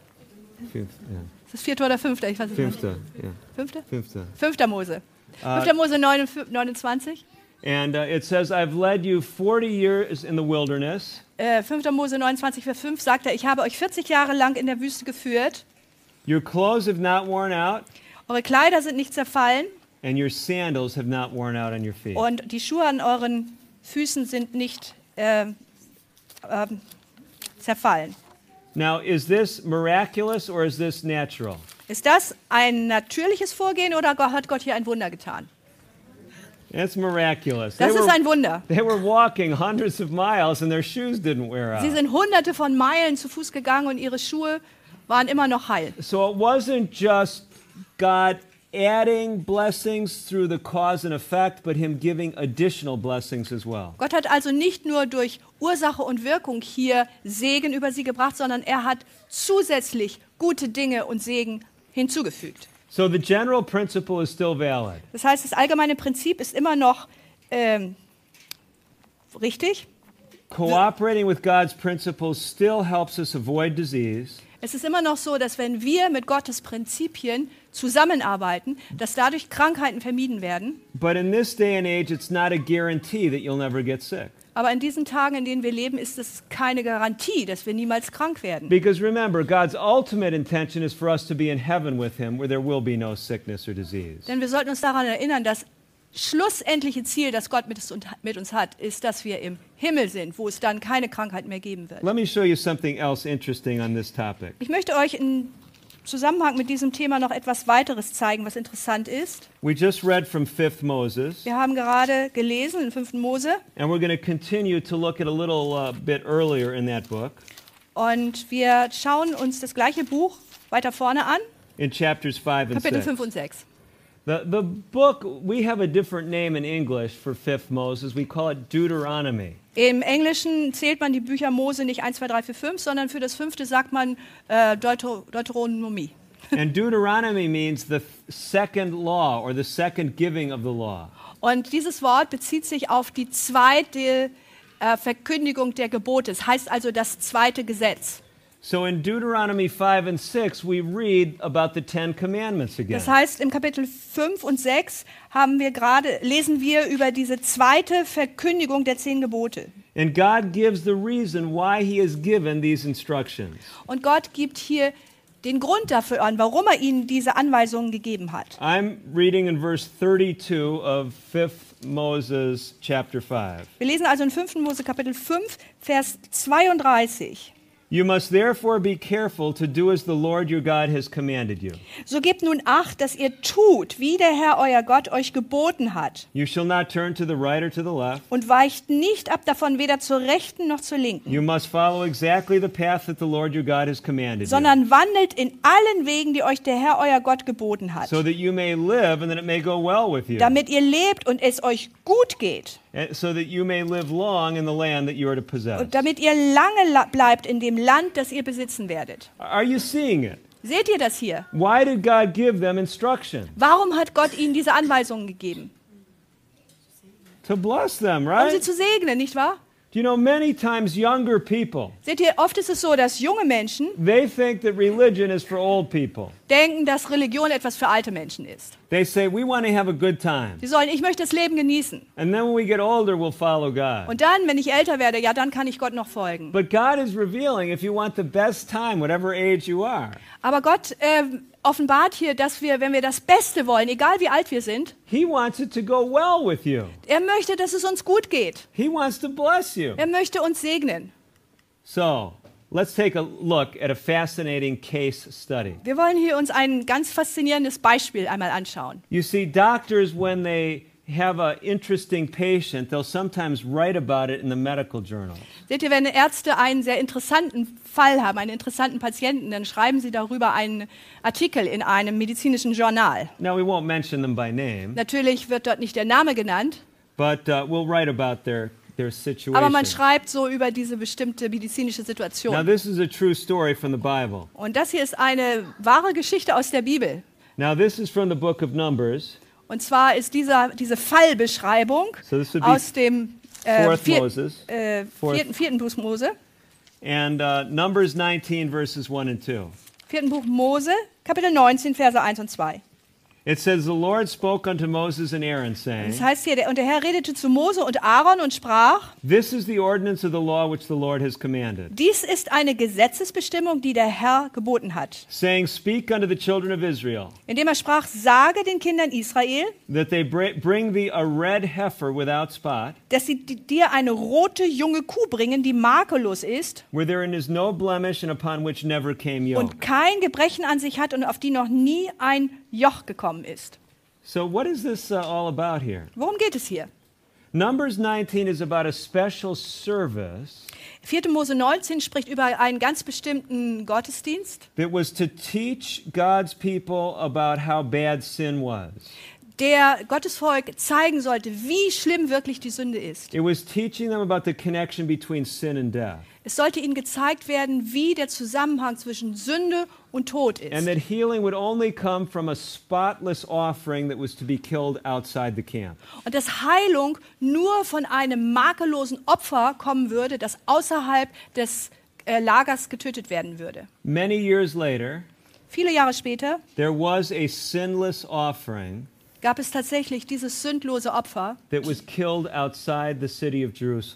Fifth, yeah. ist das vierte oder fünfte? Ich weiß es nicht. Fifth, yeah. Fünfte? Fifth. Fünfter Mose. Fünfter Mose neunundzwanzig. And uh, it says, I've led you forty years in the wilderness, Äh, fünfter Mose neunundzwanzig, Vers fünf sagt er, ich habe euch vierzig Jahre lang in der Wüste geführt. your clothes have not worn out, Eure Kleider sind nicht zerfallen and your sandals have not worn out on your feet. und die Schuhe an euren Füßen sind nicht äh, äh, zerfallen. Now, is this miraculous or is this natural? Ist das ein natürliches Vorgehen oder hat Gott hier ein Wunder getan? It's miraculous. Das they, ist were, ein Wunder. they were walking hundreds of miles and their shoes didn't wear Sie out. sind hunderte von Meilen zu Fuß gegangen und ihre Schuhe waren immer noch heil. So it wasn't just God adding blessings through the cause and effect, but him giving additional blessings as well. Gott hat also nicht nur durch Ursache und Wirkung hier Segen über sie gebracht, sondern er hat zusätzlich gute Dinge und Segen hinzugefügt. So the general principle is still valid. Das heißt, das allgemeine Prinzip ist immer noch ähm, richtig. Cooperating with God's principles still helps us avoid disease, Es ist immer noch so, dass wenn wir mit Gottes Prinzipien zusammenarbeiten, dass dadurch Krankheiten vermieden werden. but in this day and age, it's not a guarantee that you'll never get sick. Aber in diesen Tagen, in denen wir leben, ist es keine Garantie, dass wir niemals krank werden. Because remember, God's ultimate intention is for us to be in heaven with him, where there will be no sickness or disease. Denn wir sollten uns daran erinnern, das schlussendliche Ziel, das Gott mit uns, mit uns hat, ist, dass wir im Himmel sind, wo es dann keine Krankheit mehr geben wird. Let me show you something else interesting on this topic. Ich möchte euch in Zusammenhang mit diesem Thema noch etwas weiteres zeigen, was interessant ist. We just read from fifth Moses, Wir haben gerade gelesen in fünften Mose and we're going to continue to look at a little uh, bit earlier in that book, und wir schauen uns das gleiche Buch weiter vorne an, in chapters five and Kapitel six. fünf und sechs. The, the book, we have a different name in English for fifth Moses. We call it Deuteronomy. Im Englischen zählt man die Bücher Mose nicht eins, zwei, drei, vier, fünf, sondern für das fünfte sagt man äh, Deuter Deuteronomie. And Deuteronomy means the second law or the second giving of the law. Und dieses Wort bezieht sich auf die zweite äh, Verkündigung der Gebote. Es heißt also das zweite Gesetz. So in Deuteronomy five and six, we read about the Ten Commandments again. Das heißt, im Kapitel fünf und sechs haben wir gerade, lesen wir über diese zweite Verkündigung der zehn Gebote. And God gives the reason why he has given these instructions. Und Gott gibt hier den Grund dafür an, warum er ihnen diese Anweisungen gegeben hat. I'm reading in verse thirty-two of fifth Moses chapter five. Wir lesen also in fünften Mose Kapitel fünf, Vers zweiunddreißig. You must therefore be careful to do as the Lord your God has commanded you. So gebt nun Acht, dass ihr tut, wie der Herr euer Gott euch geboten hat. You shall not turn to the right or to the left. Und weicht nicht ab davon, weder zur rechten noch zur linken, You must follow exactly the path that the Lord your God has commanded you, sondern wandelt in allen Wegen, die euch der Herr euer Gott geboten hat, so that you may live and that it may go well with you, damit ihr lebt und es euch gut geht, and so that you may live long in the land that you are to possess. und damit ihr lange la- bleibt in dem Land, das ihr besitzen werdet. Are you seeing it? Seht ihr das hier? Why did God give them instruction? Warum hat Gott ihnen diese Anweisungen gegeben? To bless them, Um sie right? zu segnen, nicht wahr? You know, many times younger people, Seht ihr, oft ist es so, dass junge Menschen they think that religion is for old people. denken, dass Religion etwas für alte Menschen ist. They say, we want to have a good time. Sie sollen, ich möchte das Leben genießen. And then when we get older, we'll follow God. Und dann, wenn ich älter werde, ja, dann kann ich Gott noch folgen. But God is revealing if you want the best time, whatever age you are, Aber Gott äh, offenbart hier, dass wir, wenn wir das Beste wollen, egal wie alt wir sind, He wants it to go well with you. er möchte, dass es uns gut geht. He wants to bless you. Er möchte uns segnen. So, let's take a look at a fascinating case study. Wir wollen hier uns ein ganz faszinierendes Beispiel einmal anschauen. You see, doctors, when they have an interesting patient, they'll sometimes write about it in the medical journals. Seht ihr, wenn Ärzte einen sehr interessanten Fall haben, einen interessanten Patienten, dann schreiben sie darüber einen Artikel in einem medizinischen Journal. Now, we won't mention them by name, Natürlich wird dort nicht der Name genannt, but uh, we'll write about their, their situation. aber man schreibt so über diese bestimmte medizinische Now, Situation. this is a true story from the Bible. Und das hier ist eine wahre Geschichte aus der Bibel. Now, this is from the book of Numbers, Und zwar ist dieser, diese Fallbeschreibung So this would be aus dem äh, fourth vier, Moses. äh, Fourth. vierten, vierten Buch Mose. and uh, Numbers nineteen, verses one and two. Vierten Buch Mose, Kapitel neunzehn, Verse eins und zwei. It says, The Lord spoke unto Moses and Aaron, saying, Das heißt hier, der, und der Herr redete zu Mose und Aaron und sprach, This is the ordinance of the law which the Lord has commanded, dies ist eine Gesetzesbestimmung, die der Herr geboten hat. saying, Speak unto the children of Israel, Indem er sprach, sage den Kindern Israel, that they br- bring thee a red heifer without spot, dass sie di- dir eine rote junge Kuh bringen, die makellos ist where therein is no blemish and upon which never came yoke. und kein Gebrechen an sich hat und auf die noch nie ein Joch gekommen ist. So what is this uh, all about here? Worum geht es hier? Numbers nineteen is about a special service vierten Mose neunzehn spricht über einen ganz bestimmten Gottesdienst, that was to teach God's people about how bad sin was. der Gottes Volk zeigen sollte, wie schlimm wirklich die Sünde ist. It was teaching them about the connection between sin and death, Es sollte ihnen gezeigt werden, wie der Zusammenhang zwischen Sünde und Tod and ist. that healing would only come from a spotless offering that was to be killed outside the camp. Und dass Heilung nur von einem makellosen Opfer kommen würde, das außerhalb des äh, Lagers getötet werden würde. Many years later, Viele Jahre später there was a sinless offering gab es tatsächlich dieses sündlose Opfer, that was killed outside the city of Jerusalem.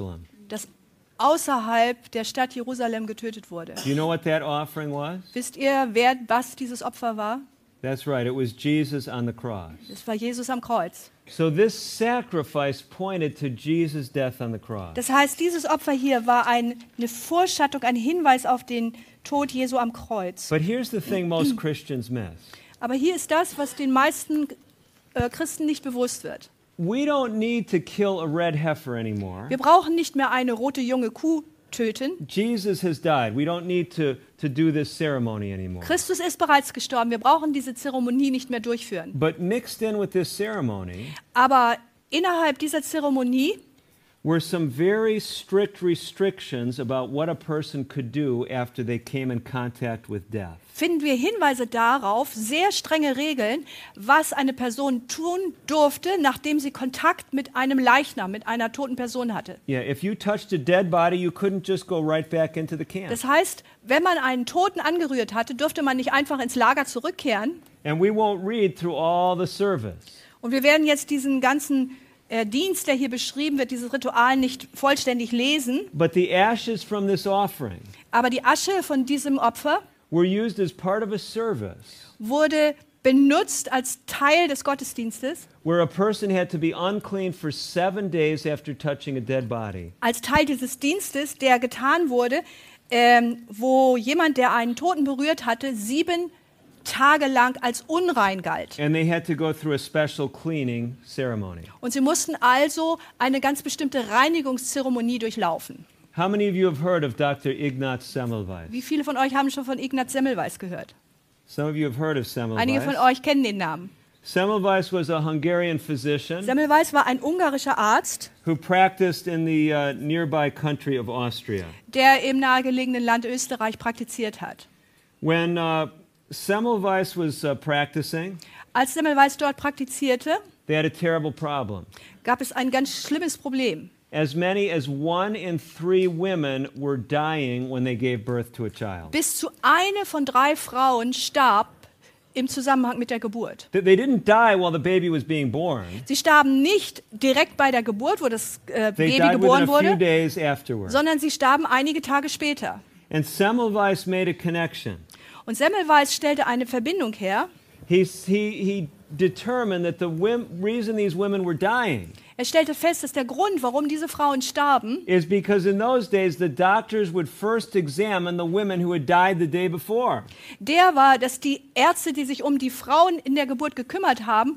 das außerhalb der Stadt Jerusalem getötet wurde. Do you know what that offering was? Wisst ihr, wer was dieses Opfer war? That's right, it was Jesus on the cross. Es war Jesus am Kreuz. So this sacrifice pointed to Jesus' death on the cross. Das heißt, dieses Opfer hier war ein, eine Vorschattung, ein Hinweis auf den Tod Jesu am Kreuz. But here's the thing most Christians miss. Aber hier ist das, was den meisten äh, Christen nicht bewusst wird. We don't need to kill a red heifer anymore. Wir brauchen nicht mehr eine rote junge Kuh töten. Jesus has died. We don't need to, to do this ceremony anymore. Christus ist bereits gestorben. Wir brauchen diese Zeremonie nicht mehr durchführen. But mixed in with this ceremony Aber innerhalb dieser Zeremonie were some very strict restrictions about what a person could do after they came in contact with death. finden wir Hinweise darauf, sehr strenge Regeln, was eine Person tun durfte, nachdem sie Kontakt mit einem Leichnam, mit einer toten Person hatte. Yeah, if you touched a dead body, you couldn't just go right back into the camp. Das heißt, wenn man einen Toten angerührt hatte, durfte man nicht einfach ins Lager zurückkehren. And we won't read through all the service. Und wir werden jetzt diesen ganzen äh, Dienst, der hier beschrieben wird, dieses Ritual nicht vollständig lesen. But the ashes from this offering Aber die Asche von diesem Opfer were used as part of a service wurde benutzt als Teil des Gottesdienstes, where a person had to be unclean for seven days after touching a dead body. als Teil dieses Dienstes, der getan wurde, ähm, wo jemand, der einen Toten berührt hatte, sieben Tage lang als unrein galt. And they had to go through a special cleaning ceremony. Und sie mussten also eine ganz bestimmte Reinigungszeremonie durchlaufen. How many of you have heard of Doctor Ignaz Semmelweis? Wie viele von euch haben schon von Ignaz Semmelweis gehört? Some of you have heard of Einige von Semmelweis. euch kennen den Namen. Semmelweis was a Hungarian physician Semmelweis war ein ungarischer Arzt, who practiced in the uh, nearby country of Austria. der im nahegelegenen Land Österreich praktiziert hat. When uh, Semmelweis was uh, practicing, Als Semmelweis dort praktizierte, they had a terrible problem. gab es ein ganz schlimmes Problem. As many as one in three women were dying when they gave birth to a child. Bis zu eine von drei Frauen starb im Zusammenhang mit der Geburt. They they didn't die while the baby was being born. Sie starben nicht direkt bei der Geburt, wo das äh, They Baby died within geboren a few wurde, days afterward. sondern sie starben einige Tage später. And Semmelweis made a connection. Und Semmelweis stellte eine Verbindung her. He, he, he determined that the wim- reason these women were dying Er stellte fest, dass der Grund, warum diese Frauen starben, is because in those days the doctors would first examine the women who had died the day before. der war, dass die Ärzte, die sich um die Frauen in der Geburt gekümmert haben,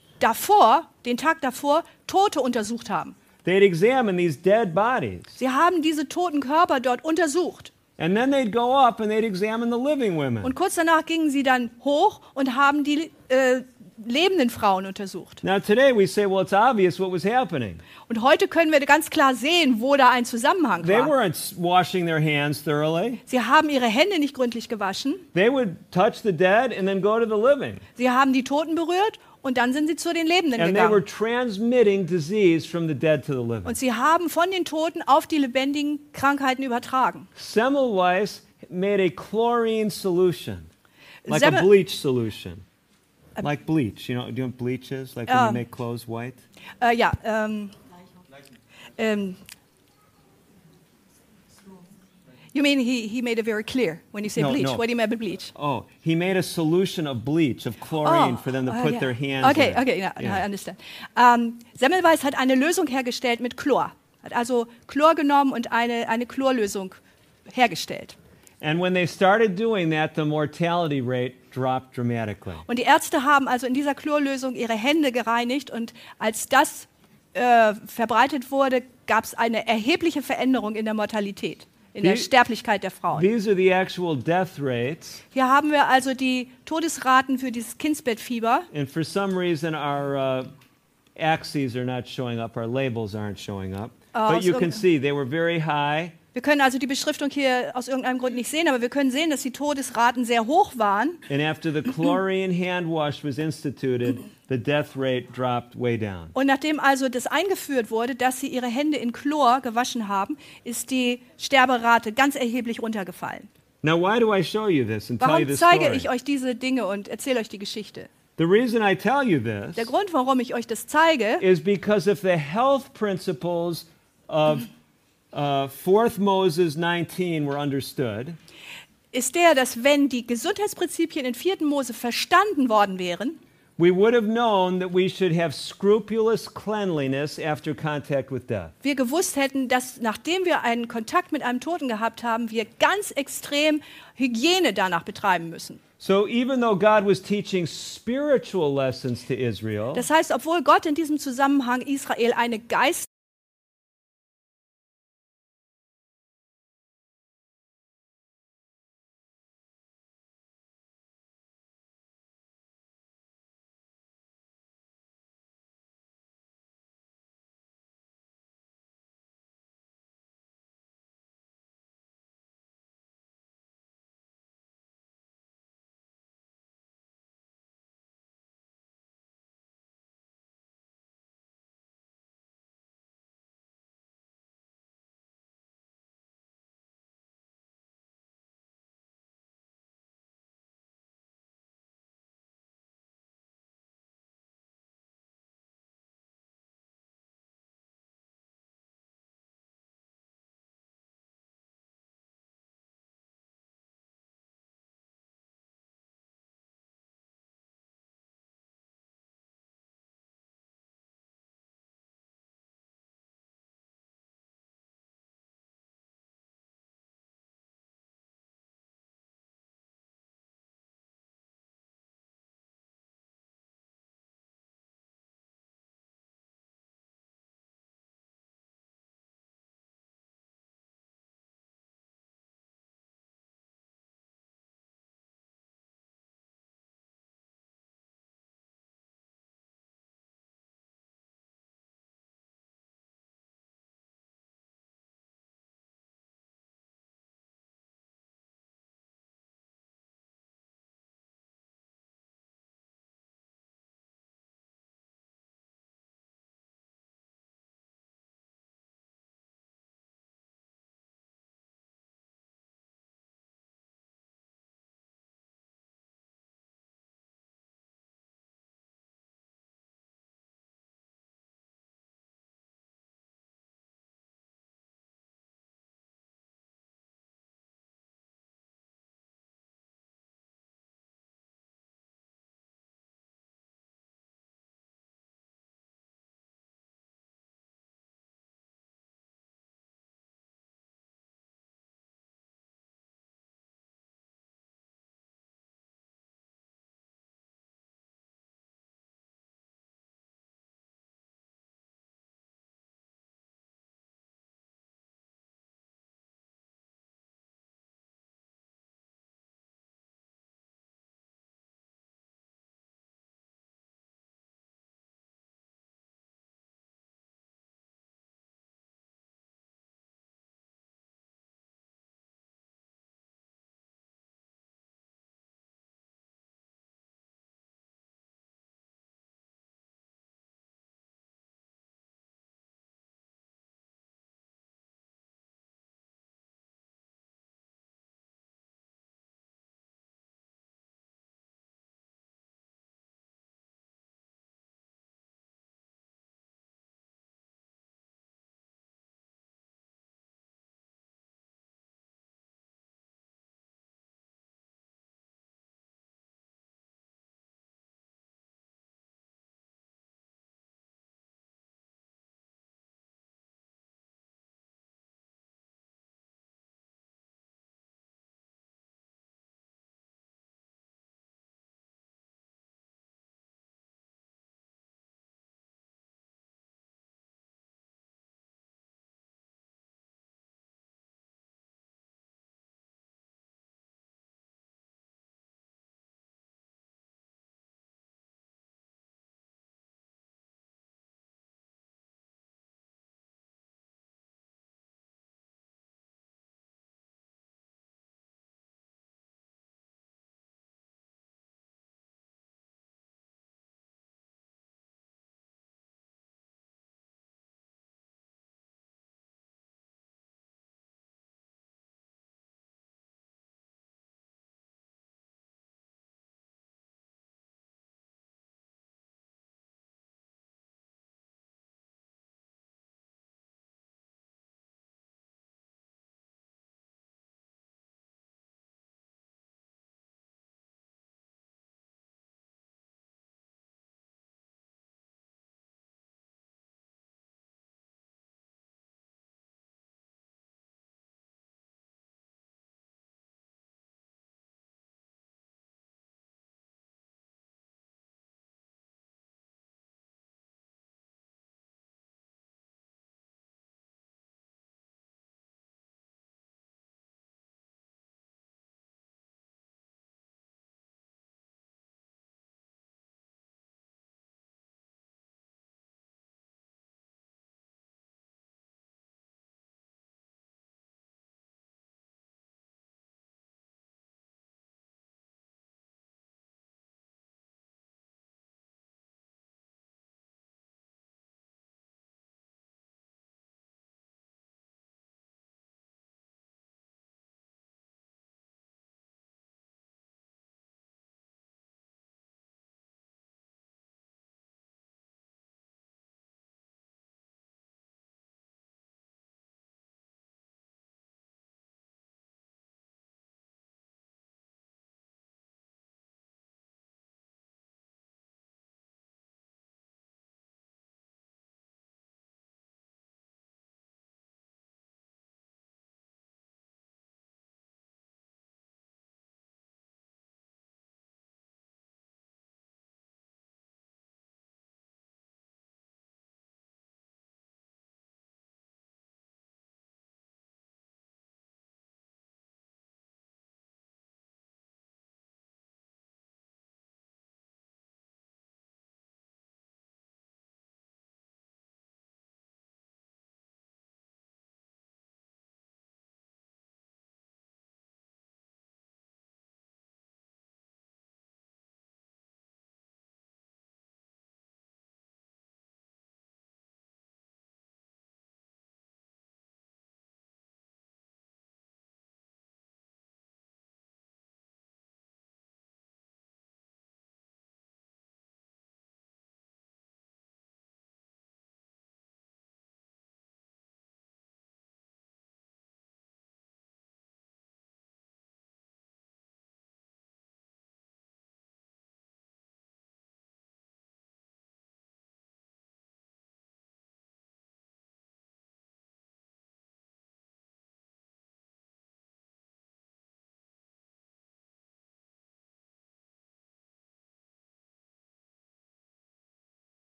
davor, den Tag davor, Tote untersucht haben. They'd examine these dead bodies. Sie haben diese toten Körper dort untersucht. And then they'd go up and they'd examine the living women. Und kurz danach gingen sie dann hoch und haben die äh, lebenden Frauen untersucht. Now today we say, well, it's obvious what was happening. Und heute können wir ganz klar sehen, wo da ein Zusammenhang They war. weren't washing their hands thoroughly. Sie haben ihre Hände nicht gründlich gewaschen. They would touch the dead and then go to the living. Sie haben die Toten berührt und dann sind sie zu den Lebenden And they were gegangen. transmitting disease from the dead to the living. Und sie haben von den Toten auf die lebendigen Krankheiten übertragen. Semmelweis made a chlorine solution, like a Semmel- bleach solution. Like bleach, you know, do you know what bleach is? Like when Ah. you make clothes white? Äh, ja, ähm, ähm, you mean he, he made it very clear when you say No, bleach? no. What do you mean by bleach? Oh, he made a solution of bleach, of chlorine, for them to oh, put yeah. their hands Okay, in. okay, yeah, Yeah. I understand. Ähm, Semmelweis hat eine Lösung hergestellt mit Chlor. Hat also Chlor genommen und eine, eine Chlorlösung hergestellt. And when they started doing that, the mortality rate dropped dramatically. Und die Ärzte haben also in dieser Chlorlösung ihre Hände gereinigt und als das äh, verbreitet wurde, gab es eine erhebliche Veränderung in der Mortalität, in der Die- Sterblichkeit der Frauen. These are the actual death rates, Hier haben wir also die Todesraten für dieses Kindsbettfieber. and for some reason our uh, axes are not showing up, our labels aren't showing up. Oh, But you so- can see they were very high. Wir können also die Beschriftung hier aus irgendeinem Grund nicht sehen, aber wir können sehen, dass die Todesraten sehr hoch waren. And after the chlorine hand wash was instituted, the death rate dropped way down. Und nachdem also das eingeführt wurde, dass sie ihre Hände in Chlor gewaschen haben, ist die Sterberate ganz erheblich runtergefallen. Now, why do I show you this and tell you Warum this zeige story? ich euch diese Dinge und erzähle euch die Geschichte? The reason I tell you this Der Grund, warum ich euch das zeige, is because of the health principles of uh, fourth Moses nineteen were understood, ist der, dass wenn die Gesundheitsprinzipien in vierten Mose verstanden worden wären, we would have known that we should have scrupulous cleanliness after contact with death. wir gewusst hätten, dass nachdem wir einen Kontakt mit einem Toten gehabt haben, wir ganz extrem Hygiene danach betreiben müssen. So even though God was teaching spiritual lessons to Israel, Das heißt, obwohl Gott in diesem Zusammenhang Israel eine Geist